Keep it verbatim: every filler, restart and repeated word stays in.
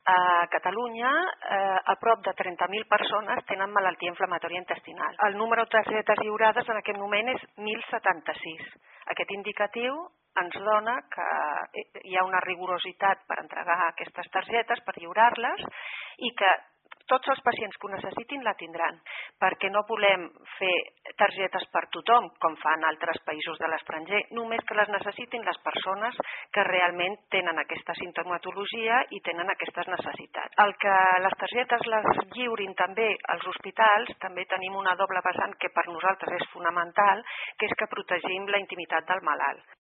A Catalunya, eh, a prop de trenta mil persones tenen malaltia inflamatòria intestinal. El número de targetes lliurades en aquest moment és mil setanta-sis. Aquest indicatiu ens dona que hi ha una rigorositat per entregar aquestes targetes, per lliurar-les, i que tots els pacients que ho necessitin la tindran, perquè no volem fer targetes per tothom, com fan altres països de l'estranger, només que les necessitin les persones que realment tenen aquesta sintomatologia i tenen aquestes necessitats. El que les targetes les lliurin també als hospitals, també tenim una doble vessant que per nosaltres és fonamental, que és que protegim la intimitat del malalt.